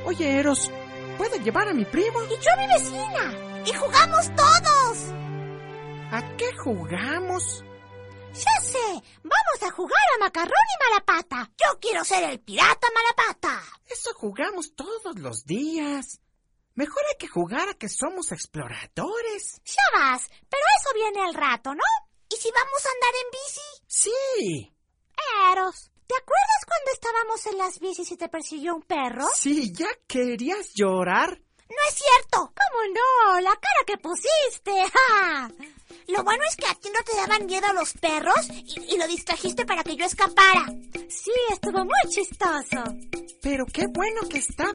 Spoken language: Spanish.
Oye, Eros, ¿puedo llevar a mi primo? Y yo a mi vecina. Y jugamos todos. ¿A qué jugamos? Ya sé, vamos a jugar a Macarrón y Malapata. Yo quiero ser el pirata Malapata. Eso jugamos todos los días. Mejor hay que jugar a que somos exploradores. Ya vas, pero eso viene al rato, ¿no? ¿Y si vamos a andar en bici? Sí. Eros, ¿te acuerdas cuando estábamos en las bicis y te persiguió un perro? Sí, ¿ya querías llorar? No es cierto. ¿Cómo no? La cara que pusiste. ¡Ja! Lo bueno es que a ti no te daban miedo los perros y lo distrajiste para que yo escapara. Sí, estuvo muy chistoso. Pero qué bueno que está